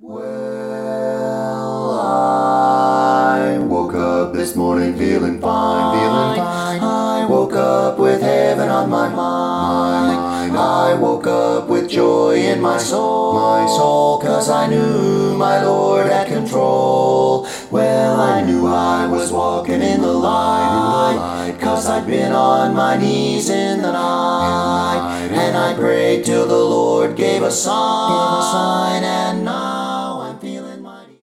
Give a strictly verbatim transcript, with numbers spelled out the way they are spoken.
Well, I woke up this morning feeling fine, feeling fine. I woke up with heaven on my mind. I woke up with joy in my soul, my soul, cause I knew my Lord had control. Well, I knew I was walking in the light, cause I'd been on my knees in the night, and I prayed till the Lord gave a sign, and I